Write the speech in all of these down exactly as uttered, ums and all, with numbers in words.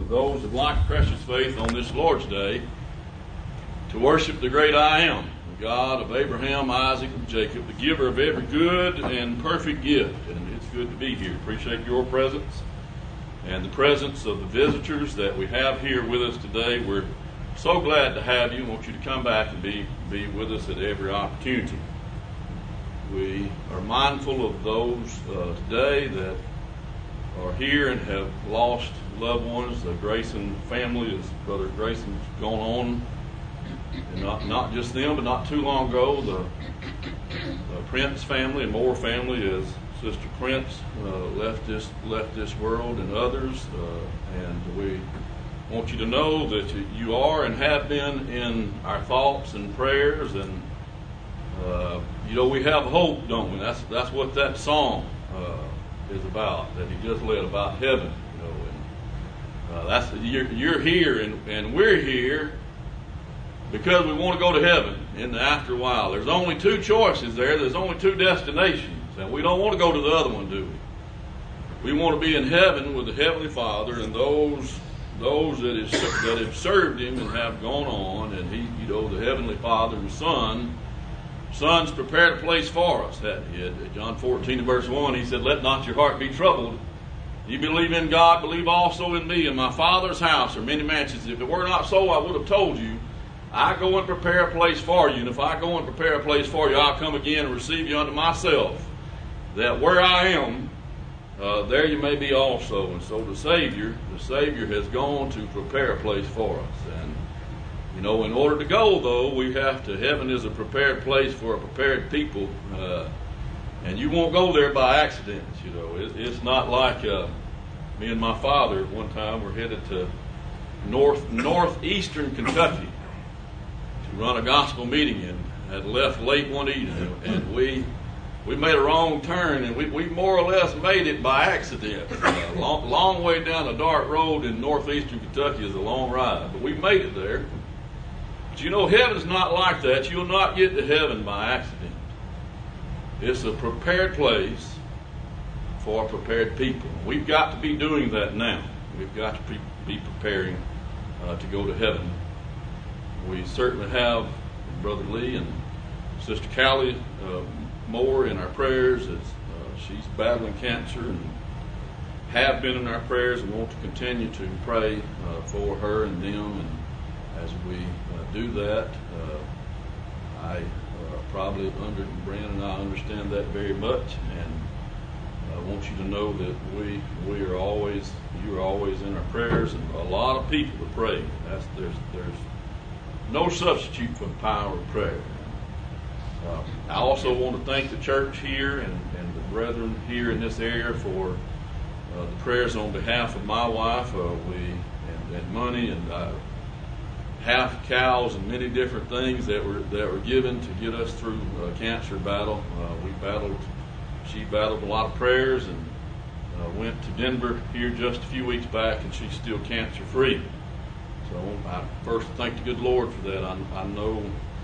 those of like precious faith on this Lord's Day to worship the great I Am, the God of Abraham, Isaac, and Jacob, the giver of every good and perfect gift. And it's good to be here. Appreciate your presence and the presence of the visitors that we have here with us today. We're so glad to have you. I want you to come back and be, be with us at every opportunity. We are mindful of those uh, today that are here and have lost loved ones. The Grayson family, as Brother Grayson's gone on, and not not just them, but not too long ago, the, the Prince family and Moore family, as Sister Prince uh, left this left this world, and others. Uh, and we want you to know that you are and have been in our thoughts and prayers. And uh, you know, we have hope, don't we? That's that's what that song uh, is about, that he just led about heaven. You know, and uh, that's you're, you're here, and, and we're here because we want to go to heaven in the after a while. There's only two choices there. There's only two destinations, and we don't want to go to the other one, do we? We want to be in heaven with the Heavenly Father, and those those that, is, that have served Him and have gone on, and He, you know, the Heavenly Father and Son. Son's prepared a place for us. That he had, John fourteen and verse one, He said, "Let not your heart be troubled. You believe in God, believe also in me. In my Father's house are many mansions. If it were not so, I would have told you. I go and prepare a place for you. And if I go and prepare a place for you, I'll come again and receive you unto myself, that where I am, uh, there you may be also." And so the Savior, the Savior has gone to prepare a place for us. And you know, in order to go, though, we have to, heaven is a prepared place for a prepared people. Uh, and you won't go there by accident, you know. It, it's not like uh, me and my father one time were headed to north northeastern Kentucky to run a gospel meeting, and had left late one evening. And we we made a wrong turn, and we, we more or less made it by accident. Uh, long, long way down a dark road in northeastern Kentucky is a long ride, but we made it there. But you know, heaven's not like that. You'll not get to heaven by accident. It's a prepared place for prepared people. We've got to be doing that now. We've got to be, be preparing uh, to go to heaven. We certainly have Brother Lee and Sister Callie uh, Moore in our prayers, as uh, she's battling cancer, and have been in our prayers, and want to continue to pray uh, for her and them. And as we uh, do that, uh, I uh, probably under Brandon and I understand that very much, and I want you to know that we we are always you are always in our prayers, and a lot of people are praying. That's there's there's no substitute for the power of prayer. Uh, I also want to thank the church here and, and the brethren here in this area for uh, the prayers on behalf of my wife. Uh, we and, and money and. Uh, half cows and many different things that were that were given to get us through a cancer battle. Uh, we battled, she battled a lot of prayers, and uh, went to Denver here just a few weeks back, and she's still cancer free. So I first thank the good Lord for that. I, I know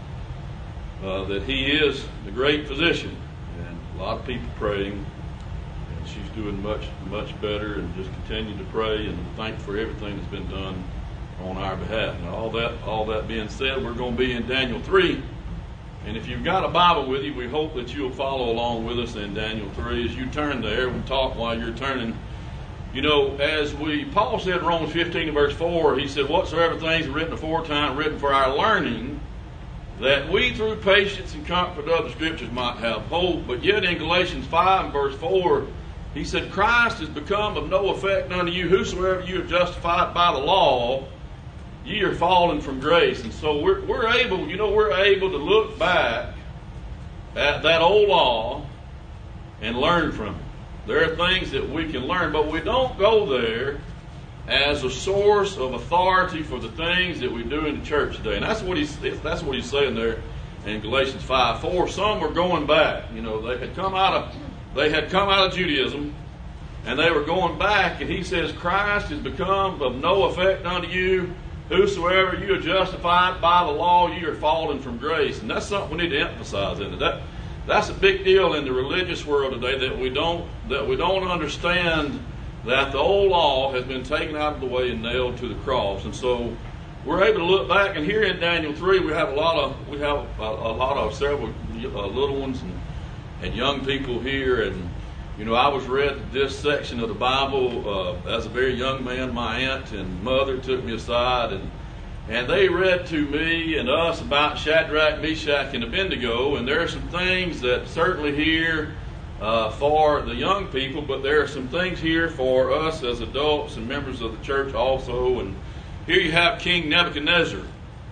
uh, that He is the great physician, and a lot of people praying, and she's doing much much better, and just continue to pray and thank for everything that's been done on our behalf. Now, all that all that being said, we're going to be in Daniel three, and if you've got a Bible with you, we hope that you'll follow along with us in Daniel three. As you turn there, we talk while you're turning. You know, as we Paul said in Romans fifteen and verse four, he said, "Whatsoever things are written aforetime, written for our learning, that we through patience and comfort of the Scriptures might have hope." But yet in Galatians five and verse four, he said, "Christ has become of no effect unto you, whosoever you are justified by the law, ye are fallen from grace." And so we're, we're able, you know, we're able to look back at that old law and learn from it. There are things that we can learn, but we don't go there as a source of authority for the things that we do in the church today. And that's what he's that's what he's saying there in Galatians five four. Some were going back. You know, they had come out of they had come out of Judaism, and they were going back, and he says, "Christ has become of no effect unto you. Whosoever you are justified by the law, you are fallen from grace." And that's something we need to emphasize in it. That that's a big deal in the religious world today, that we don't that we don't understand that the old law has been taken out of the way and nailed to the cross. And so we're able to look back, and here in Daniel three we have a lot of we have a, a lot of several uh, little ones and, and young people here. And you know, I was read this section of the Bible uh, as a very young man. My aunt and mother took me aside, and and they read to me and us about Shadrach, Meshach, and Abednego. And there are some things that certainly here uh, for the young people, but there are some things here for us as adults and members of the church also. And here you have King Nebuchadnezzar.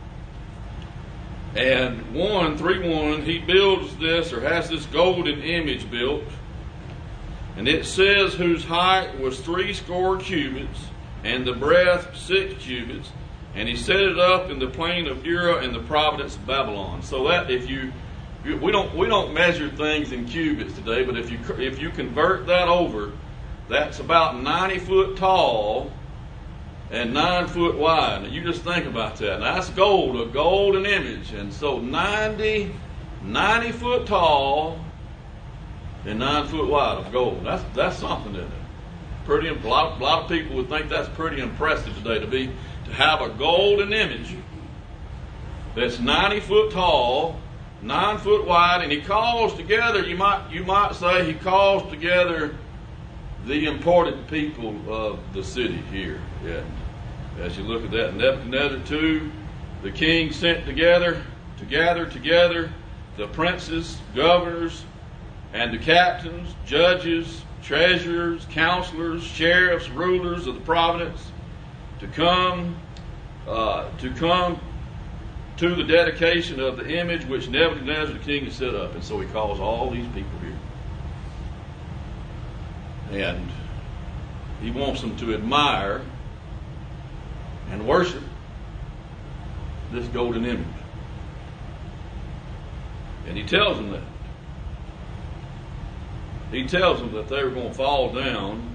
And one, three one, he builds this, or has this golden image built. And it says, whose height was three score cubits, and the breadth six cubits. And he set it up in the plain of Dura in the province of Babylon. So that if you, we don't we don't measure things in cubits today, but if you if you convert that over, that's about ninety foot tall and nine foot wide. Now you just think about that. Now that's gold, a golden image. And so ninety, ninety foot tall and nine foot wide of gold. That's that's something, isn't it? Pretty. A lot, a lot of people would think that's pretty impressive today to be to have a golden image that's ninety foot tall, nine foot wide, and he calls together. You might you might say he calls together the important people of the city here. Yeah. As you look at that, Nebuchadnezzar too, the king sent together to gather together the princes, governors, and the captains, judges, treasurers, counselors, sheriffs, rulers of the province to come uh, to come to the dedication of the image which Nebuchadnezzar the king has set up. And so he calls all these people here. And he wants them to admire and worship this golden image. And he tells them that. He tells them that they were going to fall down,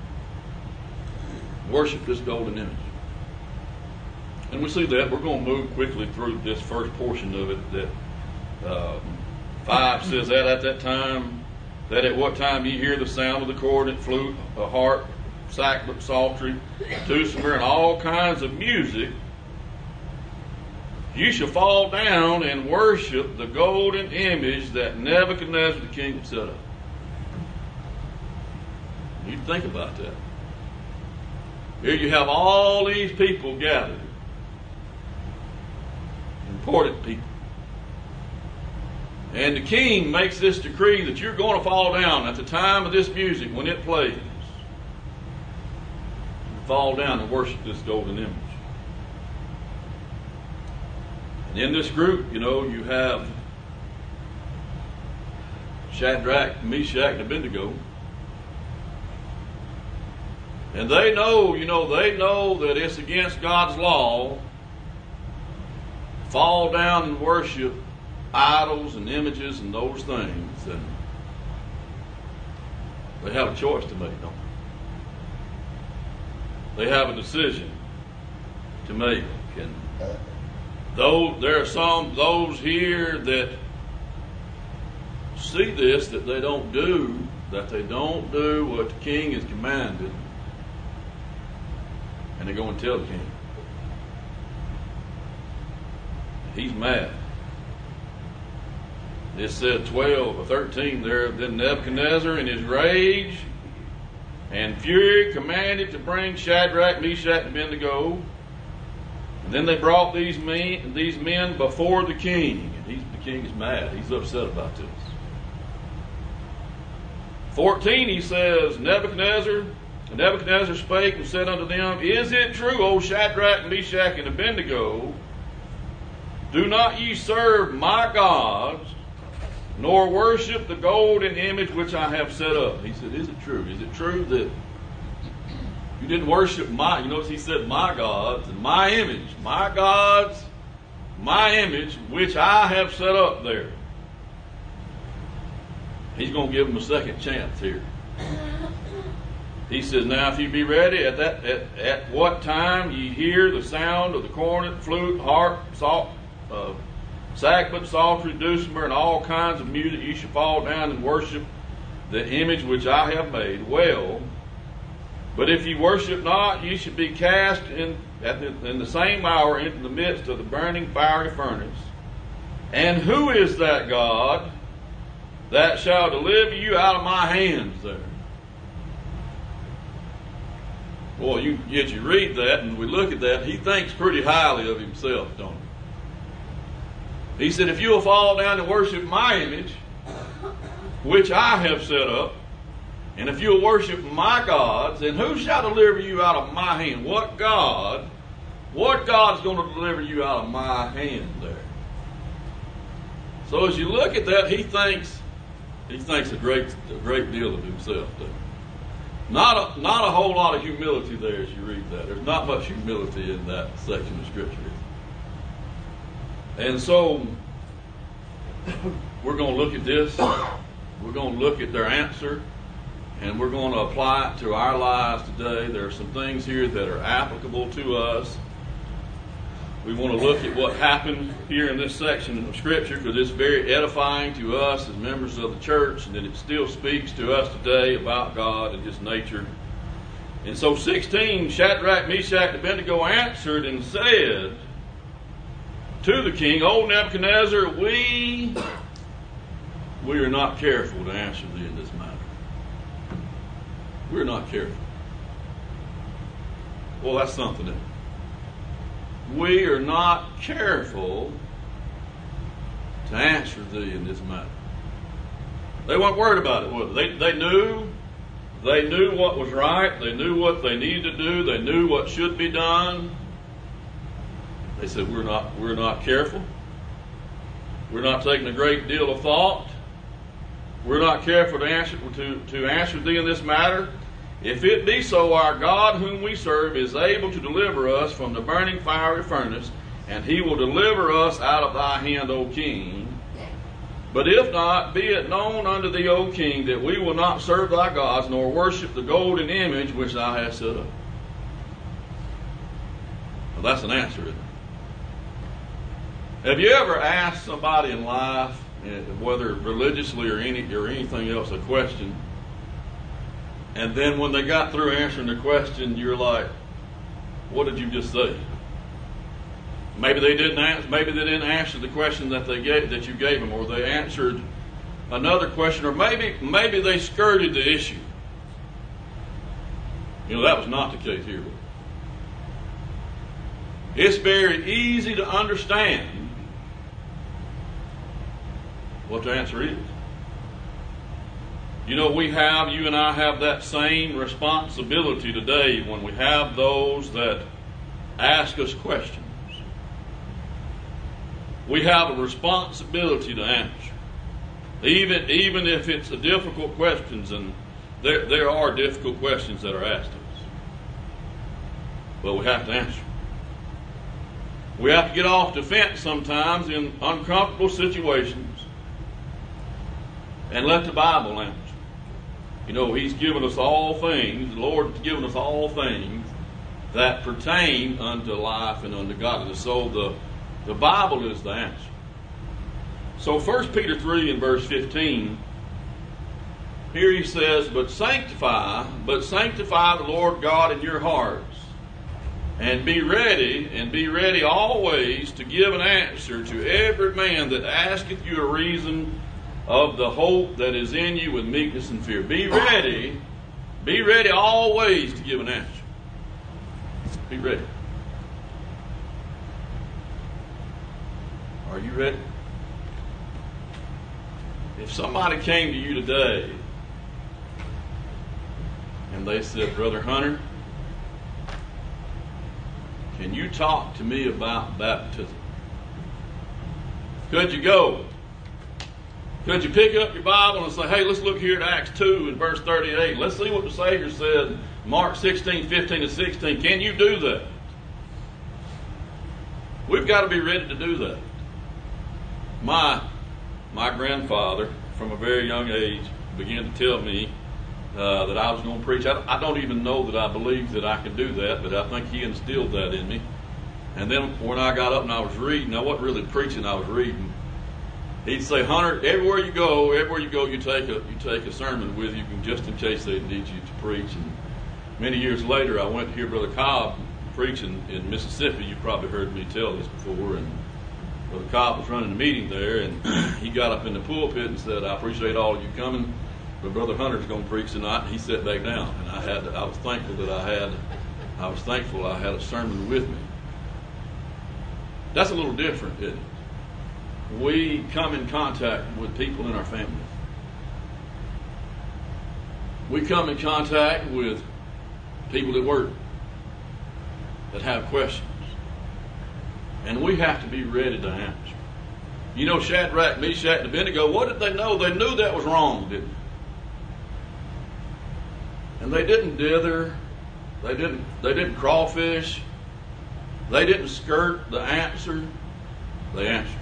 worship this golden image. And we see that. We're going to move quickly through this first portion of it. That um, five says that at that time, that at what time ye hear the sound of the cornet, flute, a harp, sackbut, psaltery, dulcimer, and all kinds of music, you shall fall down and worship the golden image that Nebuchadnezzar the king had set up. You think about that. Here you have all these people gathered. Important people. And the king makes this decree that you're going to fall down at the time of this music when it plays. Fall down and worship this golden image. And in this group, you know, you have Shadrach, Meshach, and Abednego. And they know, you know, they know that it's against God's law to fall down and worship idols and images and those things. And they have a choice to make, don't they? They have a decision to make. And though there are some, those here that see this, that they don't do, that they don't do what the king has commanded, and they go and tell the king. He's mad. It said twelve or thirteen there. Then Nebuchadnezzar in his rage and fury commanded to bring Shadrach, Meshach, and Abednego. And then they brought these men, these men before the king. And he's, the king is mad. He's upset about this. fourteen, he says, Nebuchadnezzar, and Nebuchadnezzar spake and said unto them, Is it true, O Shadrach, Meshach, and Abednego, do not ye serve my gods, nor worship the golden image which I have set up? He said, is it true? Is it true that you didn't worship my, you notice he said my gods, and my image, my gods, my image, which I have set up there? He's going to give them a second chance here. He says, now if you be ready, at that at, at what time ye hear the sound of the cornet, flute, harp, salt, uh, sackbut, psaltery, dulcimer, and all kinds of music, ye shall fall down and worship the image which I have made. Well, But if ye worship not, ye should be cast in, at the, in the same hour into the midst of the burning fiery furnace. And who is that God that shall deliver you out of my hands there? Boy, you, as you read that and we look at that, he thinks pretty highly of himself, don't he? He said, if you will fall down and worship my image, which I have set up, and if you will worship my gods, then who shall deliver you out of my hand? What God, what God is going to deliver you out of my hand there? So as you look at that, he thinks he thinks a great a great deal of himself there. Not a, not a whole lot of humility there as you read that. There's not much humility in that section of Scripture. And so we're going to look at this. We're going to look at their answer. And we're going to apply it to our lives today. There are some things here that are applicable to us. We want to look at what happened here in this section of Scripture because it's very edifying to us as members of the church, and that it still speaks to us today about God and His nature. And so sixteen, Shadrach, Meshach, and Abednego answered and said to the king, O Nebuchadnezzar, we, we are not careful to answer thee in this matter. We're not careful. Well, that's something else. We are not careful to answer thee in this matter. They weren't worried about it, were they? They, they knew, they knew what was right. They knew what they needed to do. They knew what should be done. They said, we're not, we're not careful. We're not taking a great deal of thought. We're not careful to answer, to, to answer thee in this matter. If it be so, our God whom we serve is able to deliver us from the burning fiery furnace, and he will deliver us out of thy hand, O king. But if not, be it known unto thee, O king, that we will not serve thy gods, nor worship the golden image which thou hast set up. Well, that's an answer, isn't it? Have you ever asked somebody in life, whether religiously or any or anything else, a question, and then when they got through answering the question, you're like, what did you just say? Maybe they didn't answer, maybe they didn't answer the question that they gave that you gave them, or they answered another question, or maybe maybe they skirted the issue. You know, that was not the case here. It's very easy to understand what the answer is. You know, we have, you and I have that same responsibility today when we have those that ask us questions. We have a responsibility to answer. Even, even if it's a difficult questions, and there, there are difficult questions that are asked of us. But we have to answer. We have to get off the fence sometimes in uncomfortable situations and let the Bible answer. You know, He's given us all things, the Lord's given us all things that pertain unto life and unto godliness. So the, the Bible is the answer. So First Peter three and verse fifteen, here he says, But sanctify, but sanctify the Lord God in your hearts, and be ready, and be ready always to give an answer to every man that asketh you a reason of the hope that is in you with meekness and fear. Be ready, be ready always to give an answer. Be ready. Are you ready? If somebody came to you today and they said, Brother Hunter, can you talk to me about baptism? Could you go? Could you pick up your Bible and say, hey, let's look here at Acts two and verse thirty-eight. Let's see what the Savior said, Mark sixteen, fifteen and sixteen. Can you do that? We've got to be ready to do that. My, my grandfather, from a very young age, began to tell me uh, that I was going to preach. I, I don't even know that I believe that I can do that, but I think he instilled that in me. And then when I got up and I was reading, I wasn't really preaching, I was reading. He'd say, Hunter, everywhere you go, everywhere you go, you take a you take a sermon with you, just in case they need you to preach. And many years later, I went to hear Brother Cobb preach in, in Mississippi. You probably heard me tell this before. And Brother Cobb was running a meeting there, and he got up in the pulpit and said, "I appreciate all of you coming, but Brother Hunter's going to preach tonight." And he sat back down, and I had, I was thankful that I had, I was thankful I had a sermon with me. That's a little different, isn't it? We come in contact with people in our families. We come in contact with people at work that have questions. And we have to be ready to answer. You know, Shadrach, Meshach, and Abednego, what did they know? They knew that was wrong, didn't they? And they didn't dither. They didn't, they didn't crawfish. They didn't skirt the answer. They answered.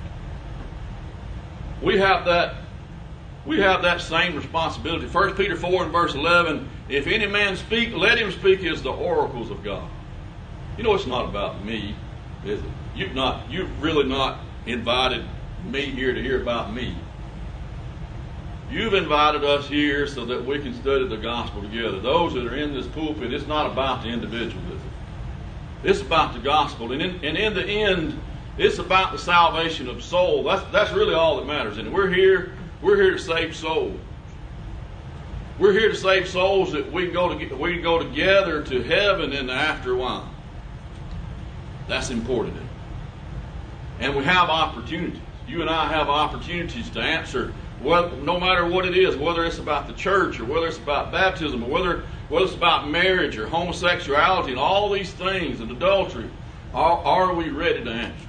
We have that, we have that same responsibility. First Peter four and verse eleven, if any man speak, let him speak as the oracles of God. You know, it's not about me, is it? You've not, you've really not invited me here to hear about me. You've invited us here so that we can study the gospel together. Those that are in this pulpit, it's not about the individual, is it? It's about the gospel. And in, and in the end, it's about the salvation of soul. That's, that's really all that matters. And we're here, we're here to save souls. We're here to save souls that we can go to, we can go together to heaven in the after while. That's important. And we have opportunities. You and I have opportunities to answer, whether, no matter what it is, whether it's about the church or whether it's about baptism or whether, whether it's about marriage or homosexuality and all these things and adultery. Are, are we ready to answer?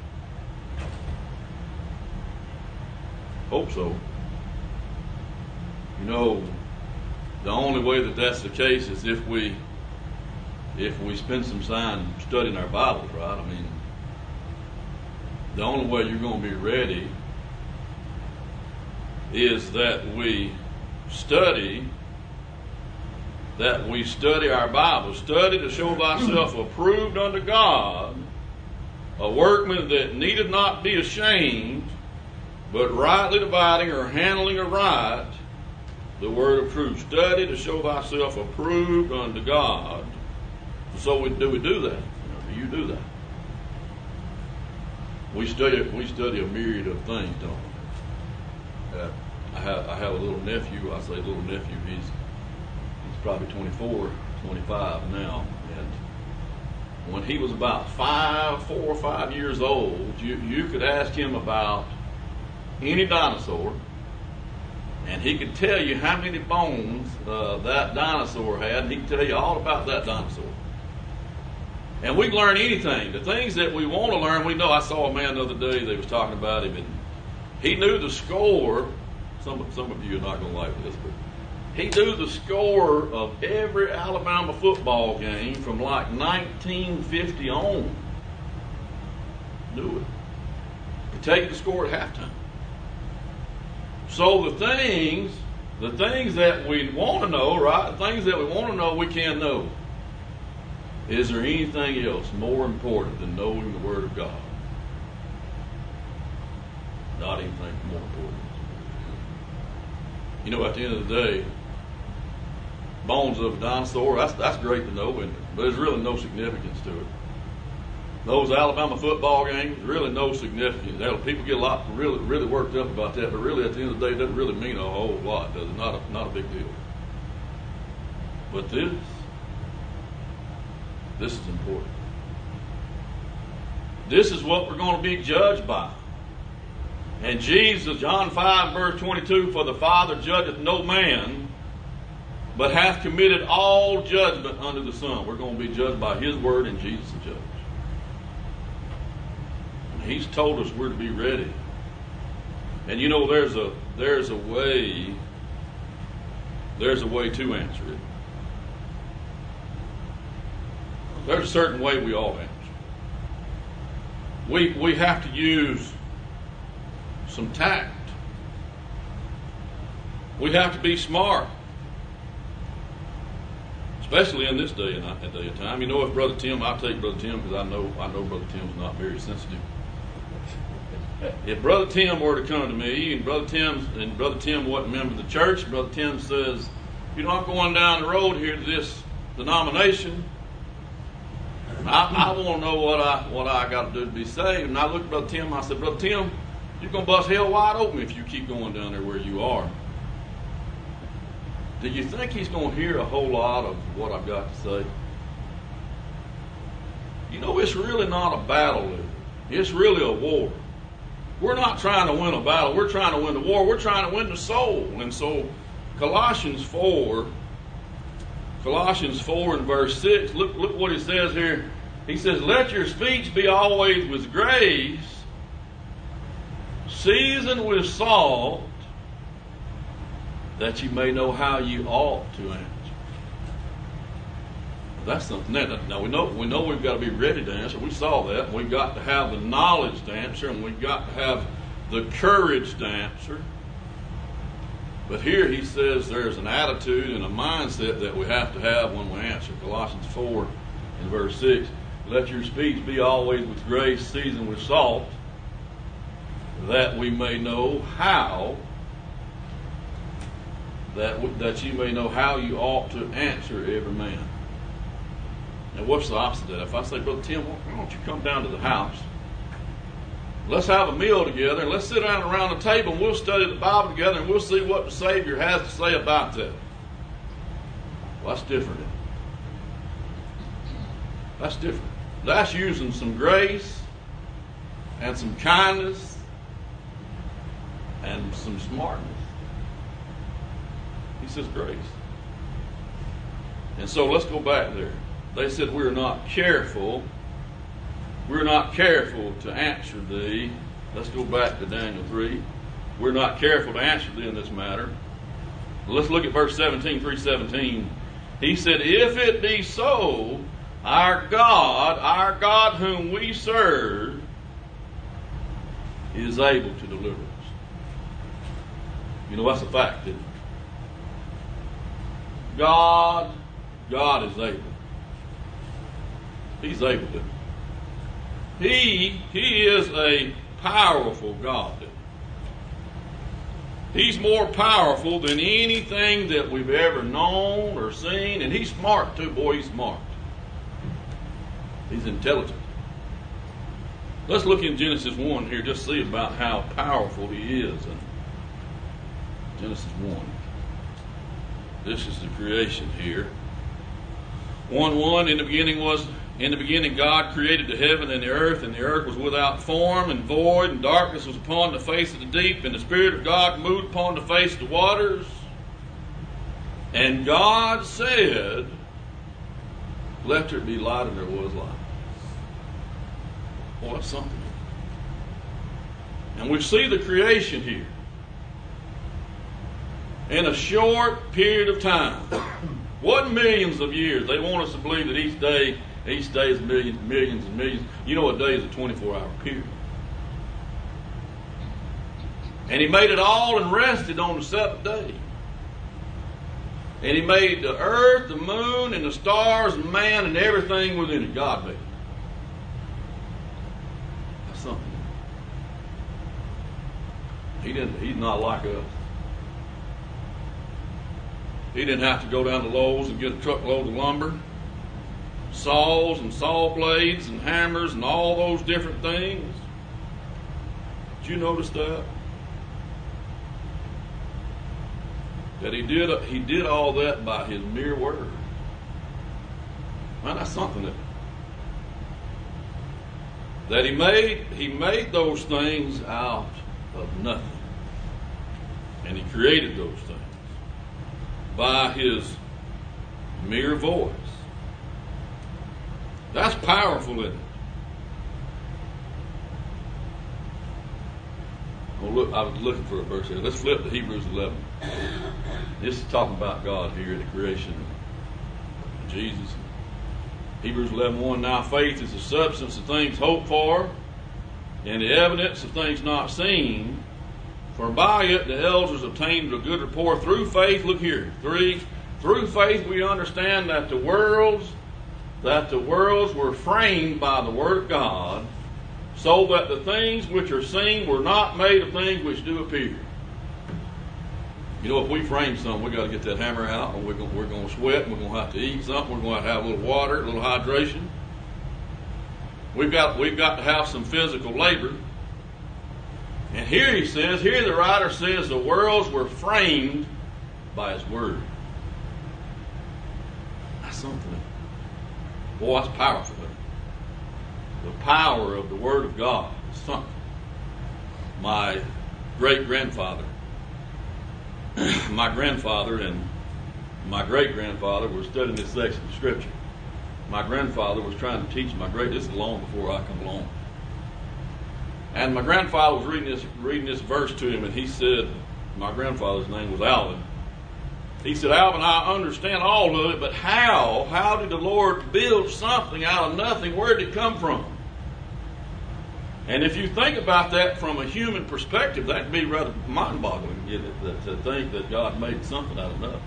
Hope so. You know, the only way that that's the case is if we if we spend some time studying our Bibles, right? I mean, the only way you're going to be ready is that we study, that we study our Bible. Study to show thyself approved unto God, a workman that needeth not be ashamed, but rightly dividing or handling aright the word of truth. Study to show thyself approved unto God. So we, do we do that? Do you do that? We study, we study a myriad of things, don't we? Uh, I have, I have a little nephew. I say little nephew. He's he's probably twenty-four, twenty-five now. And when he was about five, four or five years old, you, you could ask him about any dinosaur, and he could tell you how many bones uh, that dinosaur had, and he could tell you all about that dinosaur. And we can learn anything. The things that we want to learn, we know. I saw a man the other day, they was talking about him, and he knew the score. Some, some of you are not going to like this, but he knew the score of every Alabama football game from like nineteen fifty on. Knew it. Could tell you the score at halftime. So the things, the things that we want to know, right? The things that we want to know, we can know. Is there anything else more important than knowing the Word of God? Not anything more important. You know, at the end of the day, bones of a dinosaur, that's, that's great to know, but there's really no significance to it. Those Alabama football games, really no significance. People get a lot really really worked up about that, but really at the end of the day, it doesn't really mean a whole lot, does it? Not a, not a big deal. But this, this is important. This is what we're going to be judged by. And Jesus, John five, verse twenty-two, for the Father judgeth no man, but hath committed all judgment unto the Son. We're going to be judged by His word, and Jesus the judge. And He's told us we're to be ready. And you know, there's a there's a way, there's a way to answer it. There's a certain way we all answer. We we have to use some tact. We have to be smart, especially in this day and day of time. You know, if Brother Tim, I'll take Brother Tim because I know I know Brother Tim's not very sensitive. If Brother Tim were to come to me, and Brother Tim and Brother Tim wasn't a member of the church, Brother Tim says, "You know, I'm going down the road here to this denomination. I, I want to know what I what I got to do to be saved. And I looked at Brother Tim. I said, Brother Tim, you're going to bust hell wide open if you keep going down there where you are. Do you think he's going to hear a whole lot of what I've got to say? You know, it's really not a battle, is it? It's really a war. We're not trying to win a battle. We're trying to win the war. We're trying to win the soul. And so Colossians four, Colossians four and verse six, look, look what he says here. He says, let your speech be always with grace, seasoned with salt, that you may know how you ought to answer. That's something that now we know we know we've got to be ready to answer. We saw that. We've got to have the knowledge to answer, and we've got to have the courage to answer. But here he says there's an attitude and a mindset that we have to have when we answer. Colossians four and verse six. Let your speech be always with grace, seasoned with salt, that we may know how that that you may know how you ought to answer every man. Now, what's the opposite of that? If I say, Brother Tim, why don't you come down to the house? Let's have a meal together, and let's sit down around the table, and we'll study the Bible together, and we'll see what the Savior has to say about that. Well, that's different. That's different. That's using some grace and some kindness and some smartness. He says grace. And so let's go back there. They said we're not careful. We're not careful to answer thee. Let's go back to Daniel three. We're not careful to answer thee in this matter. Let's look at verse seventeen, three seventeen. He said, if it be so, our God, our God whom we serve, is able to deliver us. You know, that's a fact, isn't it? God, God is able. He's able to. He, he is a powerful God. He's more powerful than anything that we've ever known or seen. And he's smart too. Boy, he's smart. He's intelligent. Let's look in Genesis one here, just see about how powerful he is. In Genesis one. This is the creation here. one one, in the beginning was, in the beginning God created the heaven and the earth, and the earth was without form and void, and darkness was upon the face of the deep, and the Spirit of God moved upon the face of the waters. And God said, let there be light, and there was light. Boy, that's something. And we see the creation here. In a short period of time. What millions of years? They want us to believe that each day, each day is millions, millions and millions. You know, a day is a twenty-four hour period. And he made it all and rested on the seventh day. And he made the earth, the moon, and the stars, and man, and everything within it. God made it. That's something. He didn't. He's not like us. He didn't have to go down to Lowe's and get a truckload of lumber, saws and saw blades and hammers and all those different things. Did you notice that? That he did he did all that by his mere word. Man, that's something that that he made he made those things out of nothing. And he created those things by his mere voice. That's powerful, isn't it? Well, look, I was looking for a verse here. Let's flip to Hebrews eleven. This is talking about God here, the creation of Jesus. Hebrews eleven one. Now faith is the substance of things hoped for, and the evidence of things not seen. For by it the elders obtained a good report through faith. Look here. Three. Through faith we understand that the worlds, that the worlds were framed by the word of God, so that the things which are seen were not made of things which do appear. You know, if we frame something, we got to get that hammer out, and we're going, we're going to sweat, and we're going to have to eat something. We're going to have a little water, a little hydration. We've got we've got to have some physical labor. And here he says, here the writer says, the worlds were framed by his word. That's something. Boy, that's powerful. The power of the word of God is something. My great-grandfather, my grandfather and my great-grandfather were studying this section of Scripture. My grandfather was trying to teach my great, this is long before I come along. And my grandfather was reading this, reading this verse to him, and he said, my grandfather's name was Alvin. He said, Alvin, I understand all of it, but how? How did the Lord build something out of nothing? Where did it come from? And if you think about that from a human perspective, that can be rather mind-boggling, isn't it, to think that God made something out of nothing.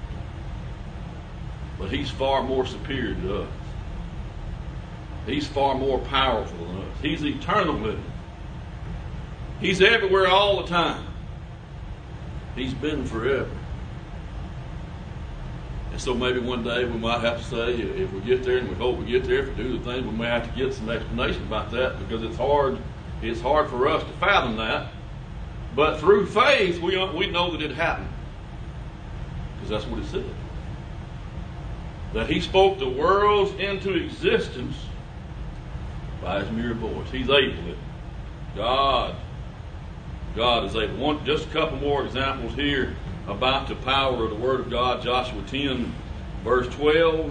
But he's far more superior to us. He's far more powerful than us. He's eternal living. He's everywhere all the time. He's been forever. And so maybe one day we might have to say, if we get there, and we hope we get there, if we do the things, we may have to get some explanation about that, because it's hard, it's hard for us to fathom that. But through faith, we, we know that it happened. Because that's what it said. That he spoke the worlds into existence by his mere voice. He's able. God, God is able. One, just a couple more examples here about the power of the Word of God. Joshua ten, verse twelve.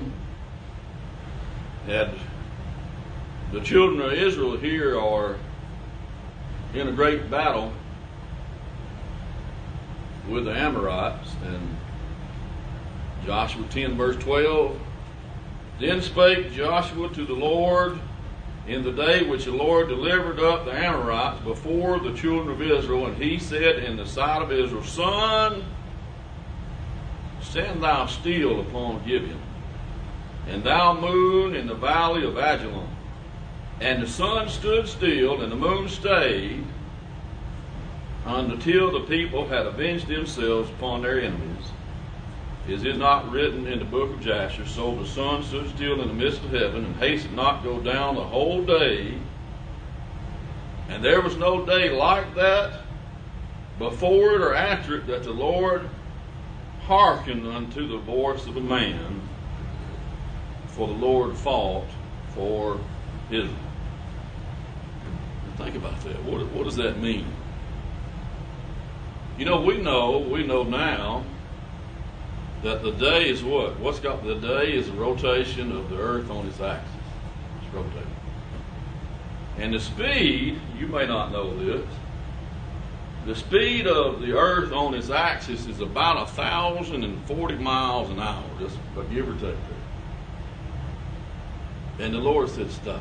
And the children of Israel here are in a great battle with the Amorites. And Joshua ten, verse twelve. Then spake Joshua to the Lord in the day which the Lord delivered up the Amorites before the children of Israel, and he said in the sight of Israel, Sun, stand thou still upon Gibeon, and thou moon in the valley of Ajalon. And the sun stood still, and the moon stayed, until the people had avenged themselves upon their enemies. Is it not written in the book of Jasher, so the sun stood still in the midst of heaven, and hasted not go down the whole day, and there was no day like that before it or after it, that the Lord hearkened unto the voice of a man, for the Lord fought for Israel. Think about that. What, what does that mean? You know, we know, we know now that the day is what? What's got the day is the rotation of the earth on its axis. It's rotating. And the speed, you may not know this, the speed of the earth on its axis is about a thousand and forty miles an hour, just give or take there. And the Lord said, stop.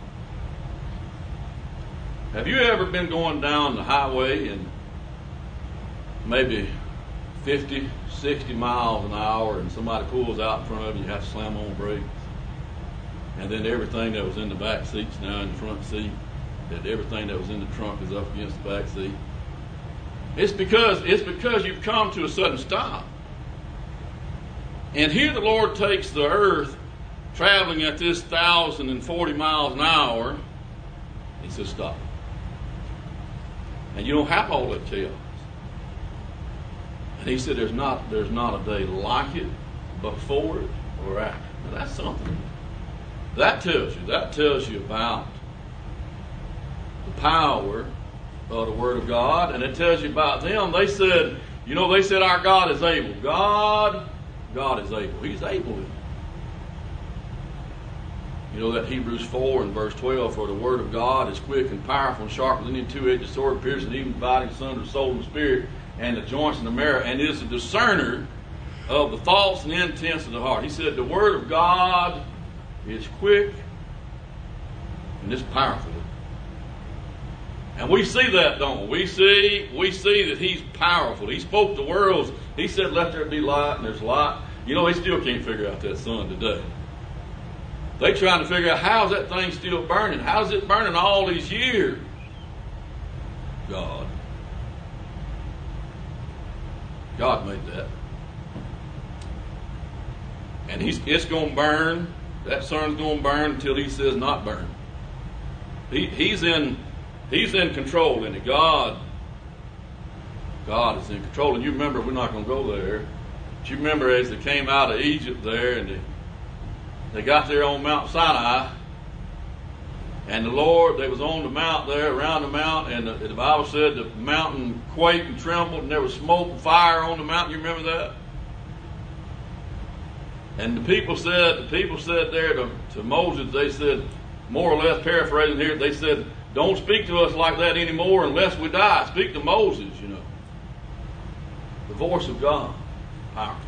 Have you ever been going down the highway and maybe fifty, sixty miles an hour, and somebody pulls out in front of you, you have to slam on brakes, and then everything that was in the back seat's now in the front seat, that everything that was in the trunk is up against the back seat? It's because it's because you've come to a sudden stop. And here the Lord takes the earth traveling at this one thousand forty miles an hour. He says, stop. And you don't have all that chaos. And he said, there's not, there's not a day like it before it or after. Now that's something. That tells you, that tells you about the power of the Word of God, and it tells you about them. They said, you know, they said our God is able. God, God is able. He's able. You know that Hebrews four and verse twelve, for the Word of God is quick and powerful and sharper than any two-edged sword, piercing even dividing asunder the soul and spirit and the joints and the marrow, and is a discerner of the thoughts and intents of the heart. He said the Word of God is quick and it's powerful. And we see that, don't we? We see, we see that He's powerful. He spoke the worlds. He said, let there be light, and there's light. You know, they still can't figure out that sun today. They're trying to figure out, how's that thing still burning? How's it burning all these years? God. God made that. And he's, it's going to burn. That sun's going to burn until he says not burn. He, he's in he's in control, and God, God is in control. And you remember, we're not going to go there. But you remember as they came out of Egypt there, and they, they got there on Mount Sinai, and the Lord, they was on the mount there, around the mount, and the, the Bible said the mountain quaked and trembled, and there was smoke and fire on the mountain. You remember that? And the people said, the people said there to, to Moses, they said, more or less paraphrasing here, they said, don't speak to us like that anymore unless we die. Speak to Moses, you know. The voice of God, powerful.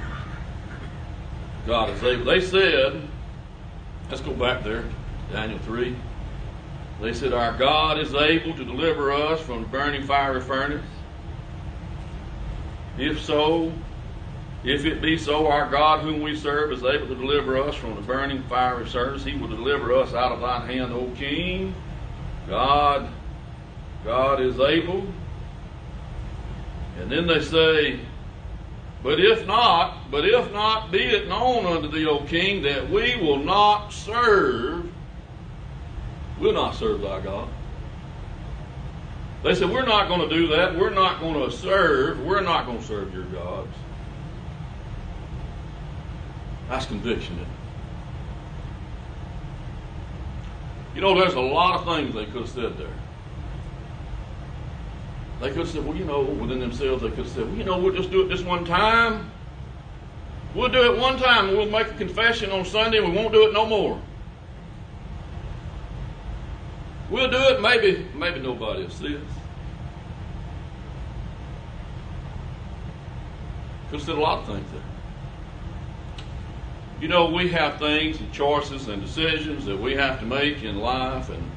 God is able. They said, let's go back there, Daniel three. They said, our God is able to deliver us from the burning fiery furnace. If so, if it be so, our God whom we serve is able to deliver us from the burning fiery furnace. He will deliver us out of thine hand, O King. God, God is able. And then they say, but if not, but if not, be it known unto thee, O King, that we will not serve, we'll not serve thy God. They said, we're not going to do that. We're not going to serve. We're not going to serve your gods. That's conviction, isn't it? You know, there's a lot of things they could have said there. They could have said, well, you know, within themselves, they could have said, well, you know, we'll just do it this one time. We'll do it one time, and we'll make a confession on Sunday, and we won't do it no more. We'll do it, maybe, maybe nobody will see us. Could have said a lot of things there. You know, we have things and choices and decisions that we have to make in life, and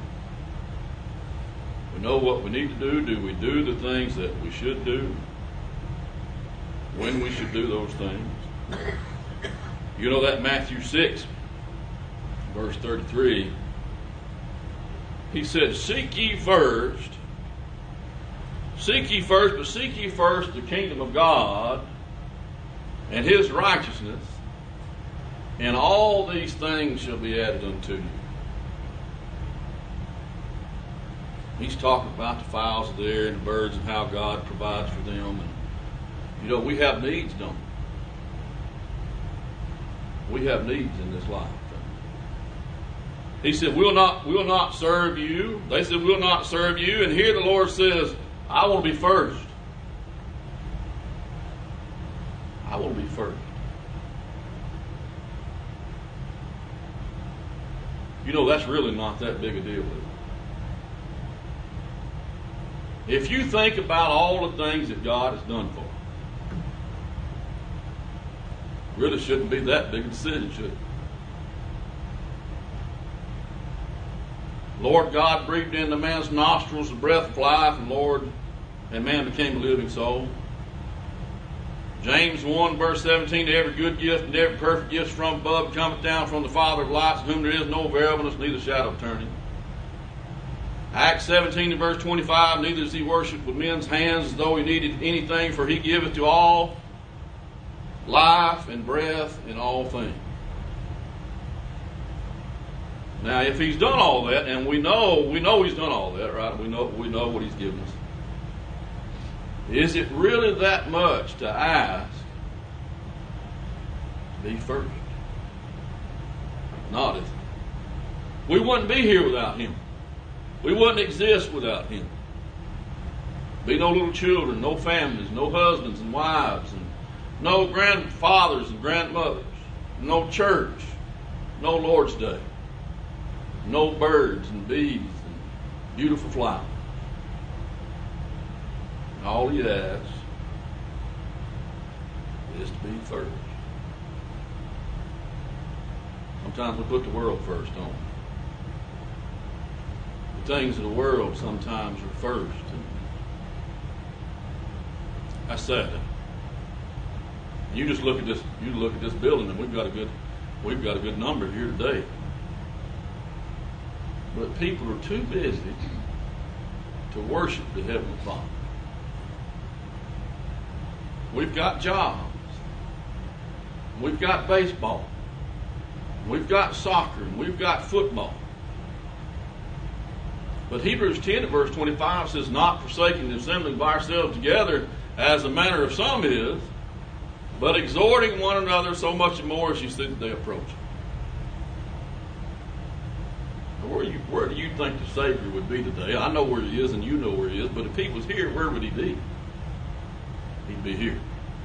we know what we need to do. Do we do the things that we should do? When we should do those things? You know that Matthew six, verse thirty-three, he said, seek ye first, seek ye first, but seek ye first the kingdom of God and his righteousness, and all these things shall be added unto you. He's talking about the fowls of the air and the birds and how God provides for them. And, you know, we have needs, don't we? We have needs in this life. He said, we'll not, we'll not serve you. They said, we'll not serve you. And here the Lord says, I want to be first. I want to be first. You know, that's really not that big a deal. If you think about all the things that God has done for you, it really shouldn't be that big a decision, should it? Lord God breathed into man's nostrils the breath of life, and Lord, and man became a living soul. James one, verse seventeen, to every good gift and every perfect gift from above cometh down from the Father of lights, in whom there is no variableness, neither shadow of turning. Acts seventeen, verse twenty-five, neither is he worshipped with men's hands as though he needed anything, for he giveth to all life and breath in all things. Now, if he's done all that, and we know we know he's done all that, right? We know we know what he's given us. Is it really that much to ask to be first? Not, is it? We wouldn't be here without him. We wouldn't exist without him. Be no little children, no families, no husbands and wives, and no grandfathers and grandmothers, no church, no Lord's Day, no birds and bees and beautiful flowers. And all he asks is to be first. Sometimes we put the world first, don't we? The things of the world sometimes are first. And that's sad. You just look at this. You look at this building, and we've got a good, we've got a good number here today. But people are too busy to worship the Heavenly Father. We've got jobs. We've got baseball. We've got soccer. And we've got football. But Hebrews ten at verse twenty-five says, not forsaking the assembling of ourselves together, as the manner of some is, but exhorting one another so much more as you see the day approaching. Where, you, where do you think the Savior would be today? I know where he is and you know where he is, but if he was here, where would he be? He'd be here.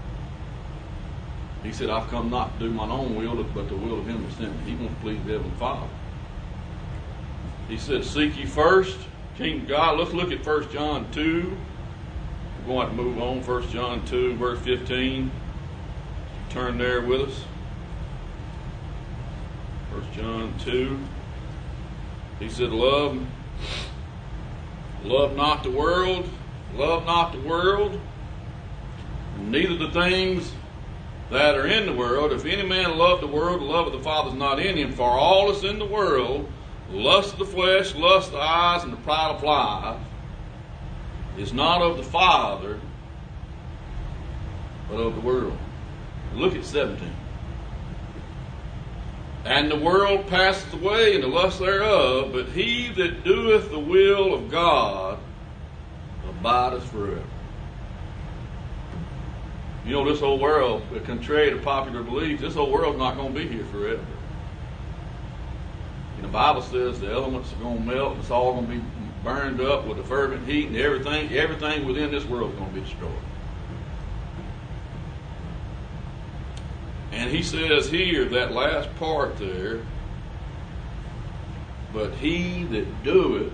He said, I've come not to do mine own will, but the will of him that sent me. He wants to please the Heavenly Father. He said, seek ye first kingdom of God. Let's look at First John two. We're going to have to move on. First John two, verse fifteen. Turn there with us. First John two. He said, love, love not the world, love not the world, neither the things that are in the world. If any man love the world, the love of the Father is not in him. For all that's in the world, lust of the flesh, lust of the eyes, and the pride of life, is not of the Father, but of the world. Look at seventeen. And the world passeth away, and the lust thereof, but he that doeth the will of God abideth forever. You know, this whole world, contrary to popular belief, this whole world's not going to be here forever. And the Bible says the elements are going to melt, and it's all going to be burned up with a fervent heat, and everything, everything within this world is going to be destroyed. And he says here, that last part there, but he that doeth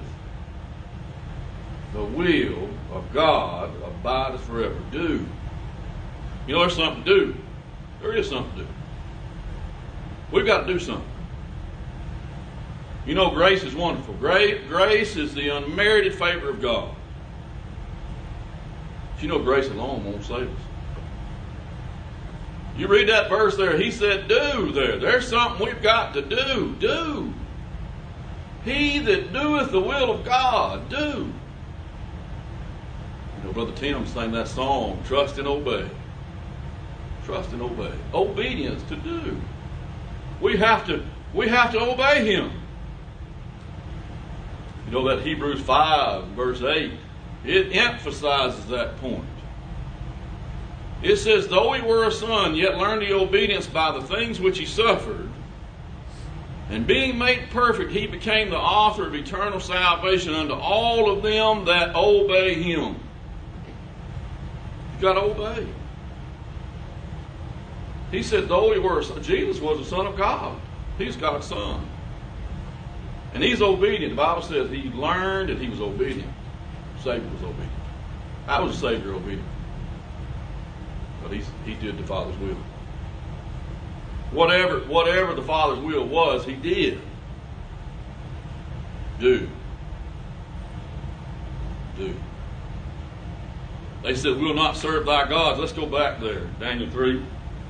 the will of God abideth forever. Do. You know, there's something to do. There is something to do. We've got to do something. You know, grace is wonderful. Grace is the unmerited favor of God. But you know, grace alone won't save us. You read that verse there, he said, do there. There's something we've got to do. Do. He that doeth the will of God, do. You know, Brother Tim sang that song, trust and obey. Trust and obey. Obedience to do. We have to, we have to obey him. You know that Hebrews five, verse eight, it emphasizes that point. It says, though he were a son, yet learned the obedience by the things which he suffered. And being made perfect, he became the author of eternal salvation unto all of them that obey him. You've got to obey. He said, though he were a son, Jesus was the Son of God. He's God's Son. And he's obedient. The Bible says he learned and he was obedient. The Savior was obedient. How was the Savior obedient? But he, he did the Father's will. Whatever, whatever the Father's will was, he did. Do. Do. They said, we'll not serve thy gods. Let's go back there. Daniel three.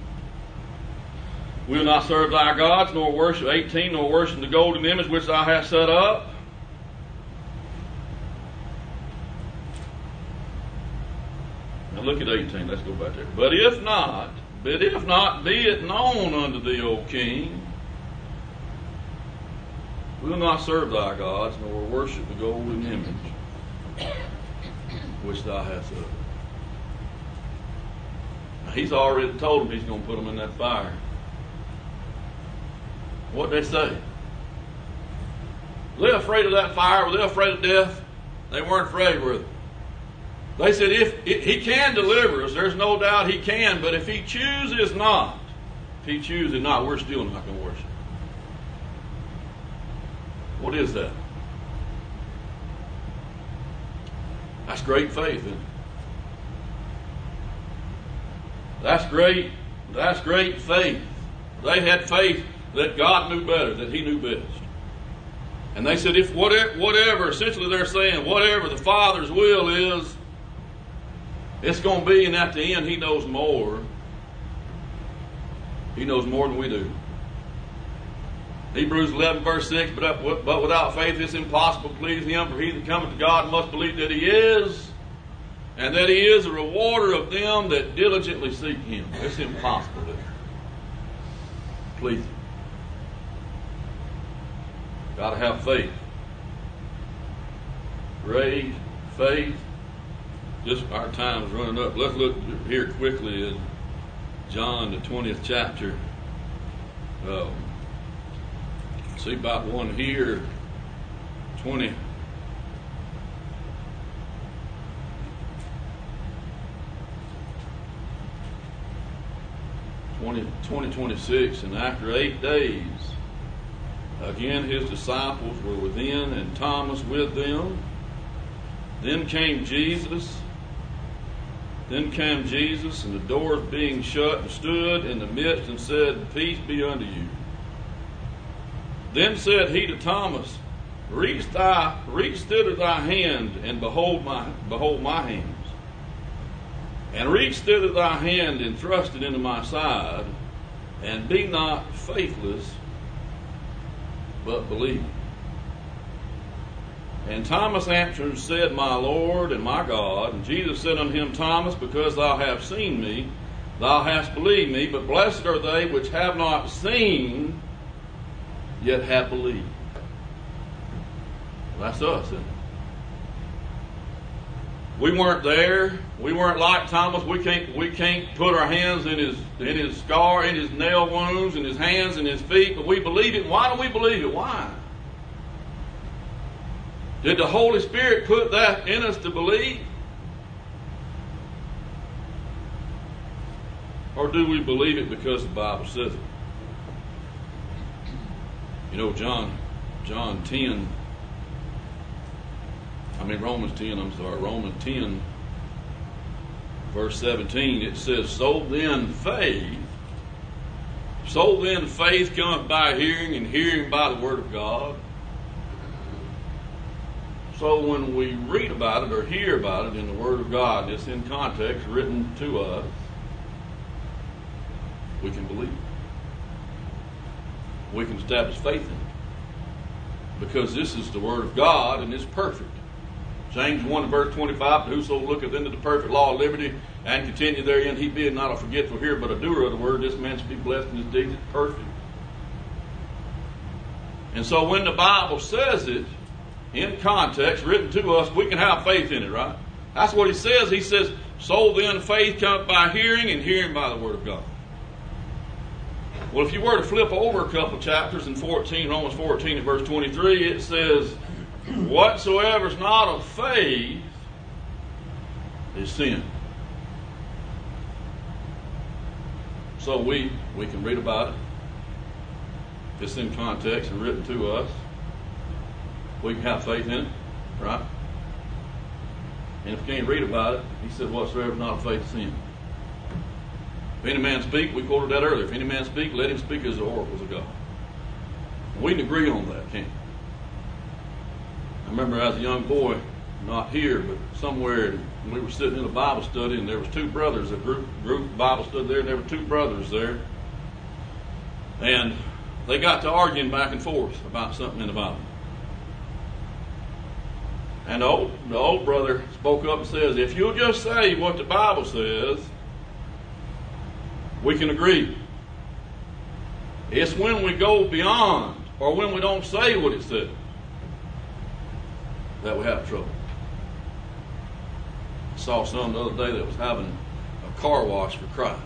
We'll not serve thy gods, nor worship, eighteen, nor worship the golden image which thou hast set up. Now look at eighteen. Let's go back there. But if not, but if not, be it known unto thee, O king, we will not serve thy gods, nor worship the golden image which thou hast set up. Now, he's already told them he's going to put them in that fire. What did they say? Were they afraid of that fire? Were they afraid of death? They weren't afraid, were they? They said, if, if he can deliver us, there's no doubt he can, but if he chooses not, if he chooses not, we're still not going to worship. What is that? That's great faith, isn't it? That's great, that's great faith. They had faith that God knew better, that he knew best. And they said, if whatever, whatever, essentially they're saying, whatever the Father's will is, it's going to be, and at the end, he knows more. He knows more than we do. Hebrews eleven, verse six, but, but without faith it's impossible to please him, for he that cometh to God must believe that he is, and that he is a rewarder of them that diligently seek him. It's impossible to please him. Got to have faith. Grace, faith. Just our time's running up. Let's look here quickly at John, the twentieth chapter. Um, see about one here, twenty. twenty, twenty, twenty-six, and after eight days, again his disciples were within, and Thomas with them. Then came Jesus. Then came Jesus, and the doors being shut, and stood in the midst, and said, Peace be unto you. Then said he to Thomas, Reach thy, reach thither thy hand, and behold my, behold my hands. And reach thither thy hand, and thrust it into my side, and be not faithless, but believe. And Thomas answered and said, My Lord and my God. And Jesus said unto him, Thomas, because thou hast seen me, thou hast believed me. But blessed are they which have not seen, yet have believed. Well, that's us, isn't it? We weren't there. We weren't like Thomas. We can't we can't put our hands in his in his scar, in his nail wounds, in his hands and his feet. But we believe it. Why do we believe it? Why? Did the Holy Spirit put that in us to believe? Or do we believe it because the Bible says it? You know, John, John ten, I mean Romans ten, I'm sorry, Romans ten, verse seventeen, it says, So then faith, so then faith cometh by hearing, and hearing by the word of God. So when we read about it or hear about it in the Word of God, it's in context, written to us, we can believe. We can establish faith in it. Because this is the Word of God and it's perfect. James one verse twenty-five, But whoso looketh into the perfect law of liberty and continue therein, he being not a forgetful hearer, but a doer of the word, this man shall be blessed in his deeds. It's perfect. And so when the Bible says it, in context, written to us, we can have faith in it, right? That's what he says. He says, So then faith cometh by hearing, and hearing by the word of God. Well, if you were to flip over a couple chapters in fourteen, Romans fourteen and verse twenty-three, it says, Whatsoever is not of faith is sin. So we, we can read about it. It's in context and written to us. We can have faith in it, right? And if we can't read about it, he said, Whatsoever is not of faith is sin. If any man speak, we quoted that earlier. If any man speak, let him speak as the oracles of God. We can agree on that, can't we? I remember as a young boy, not here, but somewhere, we were sitting in a Bible study, and there was two brothers, a group group Bible study there, and there were two brothers there. And they got to arguing back and forth about something in the Bible. And the old, the old brother spoke up and says, If you'll just say what the Bible says, we can agree. It's when we go beyond, or when we don't say what it says, that we have trouble. I saw some the other day that was having a car wash for Christ.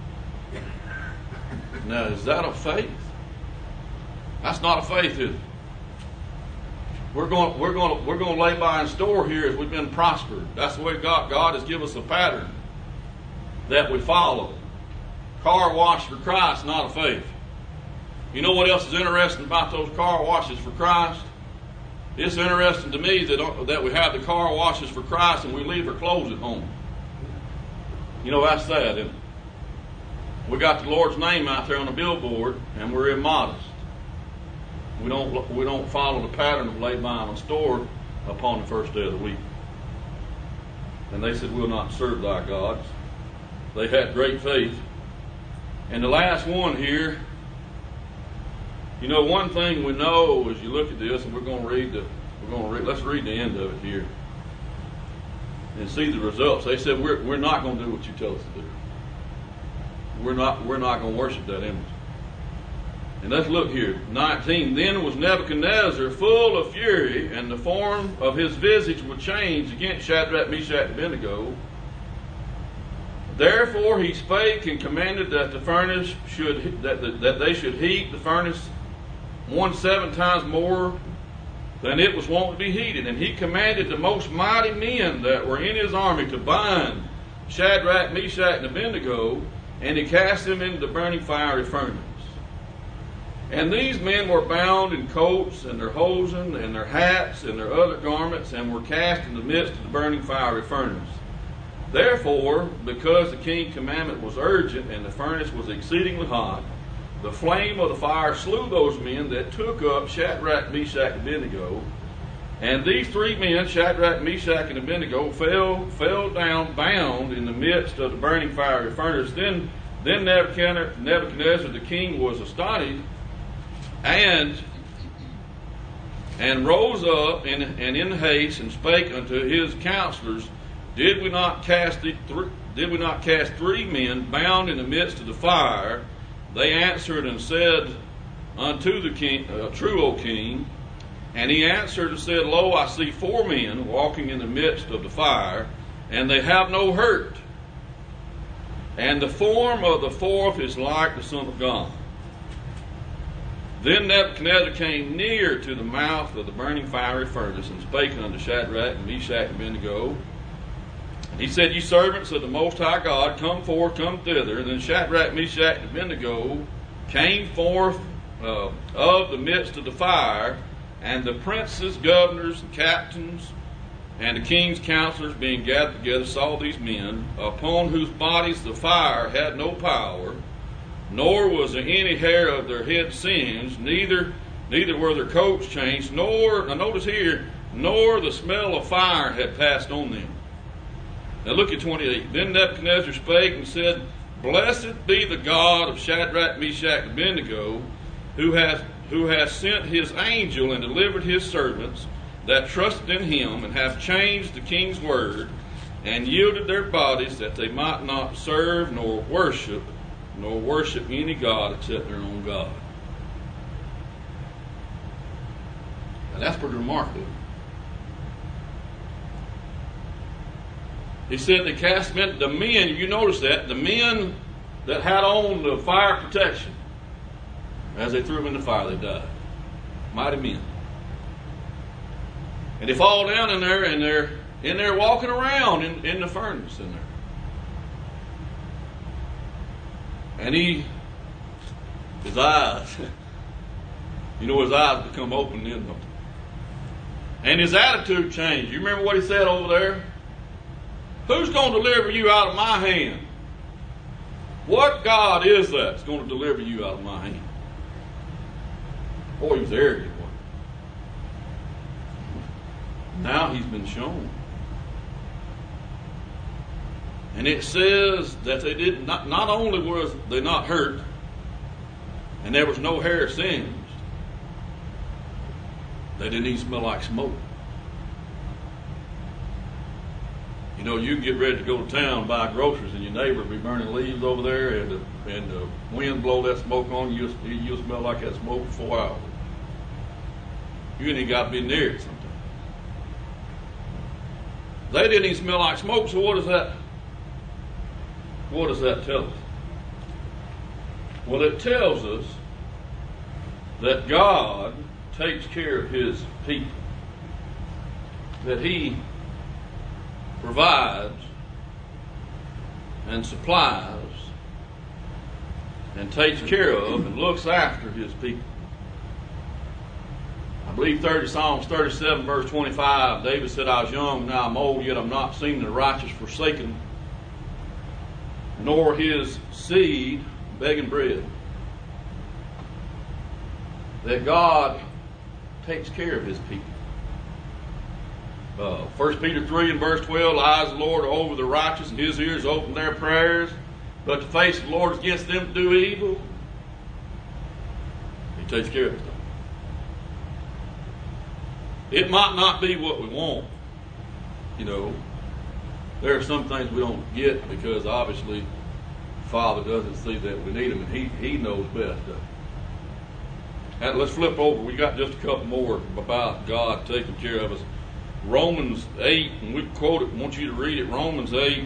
Now, is that a faith? That's not a faith, is it? We're going, we're going, we're going to lay by and store here as we've been prospered. That's the way God, God has given us a pattern that we follow. Car wash for Christ, not a faith. You know what else is interesting about those car washes for Christ? It's interesting to me that, that we have the car washes for Christ and we leave our clothes at home. You know, that's sad, isn't it? We got the Lord's name out there on the billboard and we're immodest. We don't, we don't follow the pattern of lay by and store upon the first day of the week. And they said, We'll not serve thy gods. They had great faith. And the last one here, you know, one thing we know as you look at this, and we're going to read the, we're going to read, let's read the end of it here. and see the results. They said, we're, we're not going to do what you tell us to do. We're not, we're not going to worship that image. And let's look here. nineteen. Then was Nebuchadnezzar full of fury, and the form of his visage was changed against Shadrach, Meshach, and Abednego. Therefore he spake and commanded that the furnace should that, the, that they should heat the furnace one seven times more than it was wont to be heated. And he commanded the most mighty men that were in his army to bind Shadrach, Meshach, and Abednego, and he cast them into the burning fiery furnace. And these men were bound in coats, and their hosen, and their hats, and their other garments, and were cast in the midst of the burning fiery furnace. Therefore, because the king's commandment was urgent, and the furnace was exceedingly hot, the flame of the fire slew those men that took up Shadrach, Meshach, and Abednego. And these three men, Shadrach, Meshach, and Abednego, fell fell down bound in the midst of the burning fiery furnace. Then, then Nebuchadnezzar, Nebuchadnezzar the king was astonished, and and rose up in, and in haste and spake unto his counselors, Did we not cast the th- did we not cast three men bound in the midst of the fire? They answered and said unto the king, uh, True, O king. And he answered and said, Lo, I see four men walking in the midst of the fire, and they have no hurt. And the form of the fourth is like the Son of God. Then Nebuchadnezzar came near to the mouth of the burning fiery furnace, and spake unto Shadrach, and Meshach, and Abednego. And he said, Ye servants of the Most High God, come forth, come thither. And then Shadrach, Meshach, and Abednego came forth uh, of the midst of the fire, and the princes, governors, and captains, and the king's counselors, being gathered together, saw these men, upon whose bodies the fire had no power, nor was there any hair of their head singed, neither neither were their coats changed, nor, now notice here, nor the smell of fire had passed on them. Now look at twenty-eight. Then Nebuchadnezzar spake and said, Blessed be the God of Shadrach, Meshach, and Abednego, who hath, who hath sent his angel and delivered his servants that trusted in him, and have changed the king's word, and yielded their bodies that they might not serve nor worship, nor worship any God except their own God. Now that's pretty remarkable. He said they cast men, the men, you notice that, the men that had on the fire protection, as they threw them in the fire, they died. Mighty men. And they fall down in there, and they're in there walking around in, in the furnace in there. And he, his eyes, you know, his eyes become open in them. And his attitude changed. You remember what he said over there? Who's going to deliver you out of my hand? What God is that that's going to deliver you out of my hand? Boy, he was arrogant. Now he's been shown. And it says that they did not, not only was they not hurt, and there was no hair singed, they didn't even smell like smoke. You know, you can get ready to go to town and buy groceries, and your neighbor be burning leaves over there, and the, and the wind blow that smoke on you, you'll, you'll smell like that smoke for four hours. You ain't even got to be near it sometimes. They didn't even smell like smoke, so what does that, what does that tell us? Well, it tells us that God takes care of his people. That he provides and supplies and takes care of and looks after his people. I believe thirty Psalms thirty-seven verse twenty-five, David said, I was young, now I'm old, yet I'm not seen the righteous forsaken, nor his seed begging bread. That God takes care of his people. Uh, First Peter three and verse twelve, the eyes of the Lord are over the righteous, and his ears open their prayers, but the face of the Lord is against them to do evil. He takes care of them. It might not be what we want, you know, there are some things we don't get because obviously Father doesn't see that we need him, and he, he knows best. And let's flip over. We got just a couple more about God taking care of us. Romans eight, and we quote it, I want you to read it. Romans eight,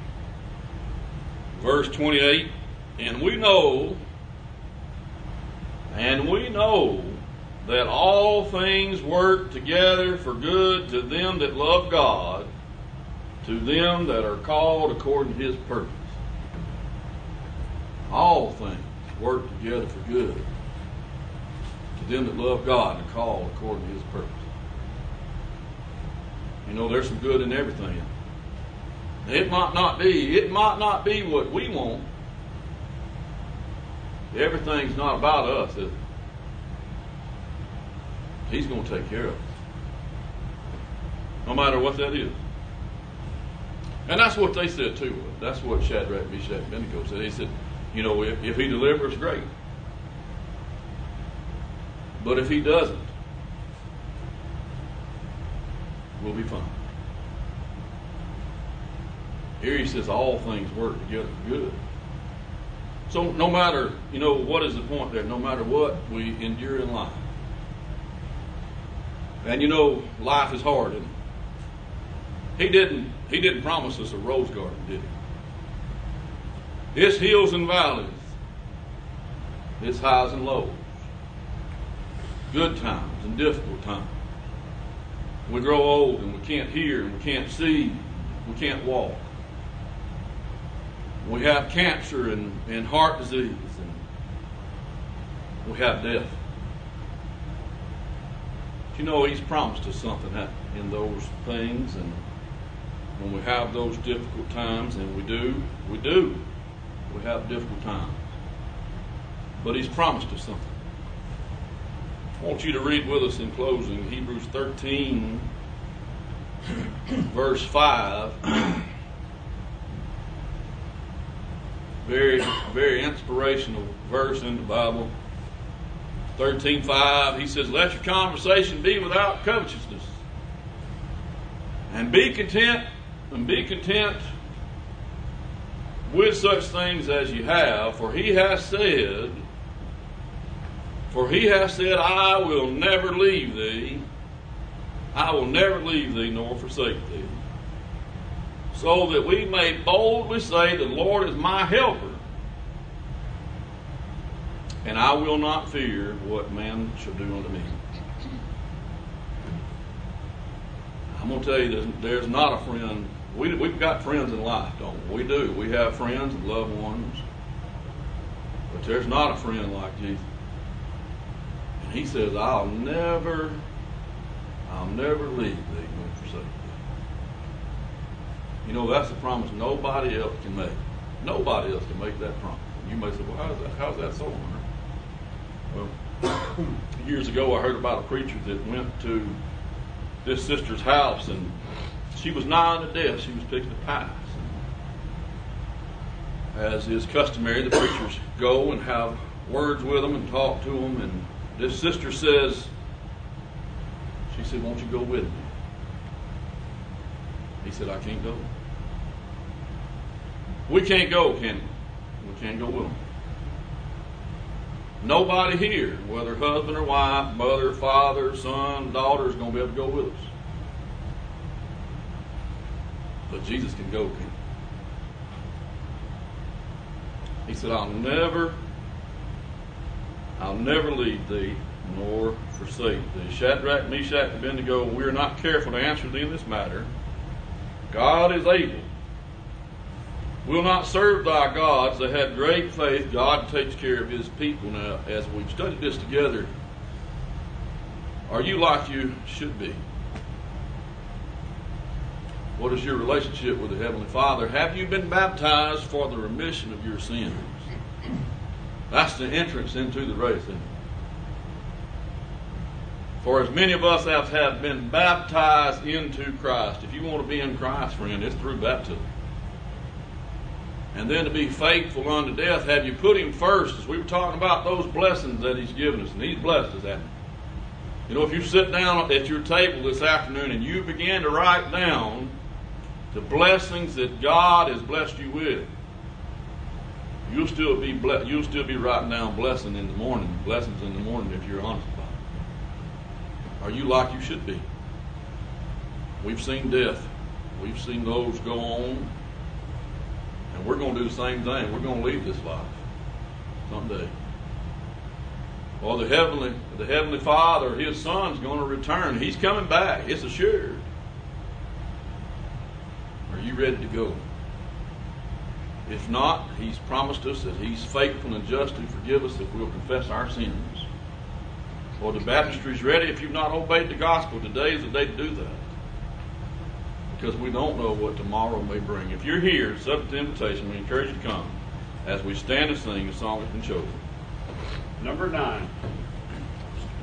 verse twenty-eight. And we know, and we know that all things work together for good to them that love God, to them that are called according to his purpose. All things work together for good to them that love God and are called according to his purpose. You know, there's some good in everything. It might not be, it might not be what we want. Everything's not about us, is it? He's going to take care of us. No matter what that is. And that's what they said too. That's what Shadrach, Meshach, and Abednego said. He said, you know, if, if he delivers, great. But if he doesn't, we'll be fine. Here he says all things work together for good. So no matter, you know, what is the point there? No matter what we endure in life. And you know, life is hard, isn't it? He didn't, he didn't promise us a rose garden, did he? It's hills and valleys. It's highs and lows. Good times and difficult times. We grow old and we can't hear and we can't see. We can't walk. We have cancer and, and heart disease. And we have death. But you know, he's promised us something in those things. And when we have those difficult times, and we do, we do, we have difficult times. But he's promised us something. I want you to read with us in closing Hebrews thirteen, verse five. Very, very inspirational verse in the Bible. thirteen five, he says, let your conversation be without covetousness. And be content, and be content with such things as you have, for he has said, For he has said, I will never leave thee. I will never leave thee nor forsake thee. So that we may boldly say, the Lord is my helper. And I will not fear what man shall do unto me. I'm going to tell you, there's, there's not a friend. We, we've got friends in life, don't we? We do. We have friends and loved ones. But there's not a friend like Jesus. He says, I'll never, I'll never leave thee nor forsake thee. You know, that's a promise nobody else can make. Nobody else can make that promise. And you may say, well, how's that, how's that so, Hunter? Well, years ago I heard about a preacher that went to this sister's house, and she was nigh unto death. She was fixing to pass. And as is customary, the preachers go and have words with them and talk to them, and this sister says, she said, won't you go with me? He said, I can't go. We can't go, can we? We can't go with them. Nobody here, whether husband or wife, mother, father, son, daughter, is going to be able to go with us. But Jesus can go, can he? He said, I'll never I'll never leave thee nor forsake thee. Shadrach, Meshach, and Abednego, we are not careful to answer thee in this matter. God is able. We'll not serve thy gods that had great faith. God takes care of his people. Now, as we've studied this together, are you like you should be? What is your relationship with the Heavenly Father? Have you been baptized for the remission of your sins? That's the entrance into the race. Isn't it? For as many of us as have been baptized into Christ. If you want to be in Christ, friend, it's through baptism. And then to be faithful unto death, have you put him first? As we were talking about those blessings that he's given us, and he's blessed us, hasn't he? You know, if you sit down at your table this afternoon and you begin to write down the blessings that God has blessed you with, you'll still be ble- you'll still be writing down blessing in the morning, blessings in the morning if you're honest about it. Are you like you should be? We've seen death. We've seen those go on. And we're going to do the same thing. We're going to leave this life someday. Or the heavenly, the heavenly Father, His Son's going to return. He's coming back. It's assured. Are you ready to go? If not, He's promised us that He's faithful and just to forgive us if we'll confess our sins. Or the baptistry's ready. If you've not obeyed the gospel, today is the day to do that. Because we don't know what tomorrow may bring. If you're here, subject to invitation, we encourage you to come as we stand and sing the song that's been chosen. Number nine.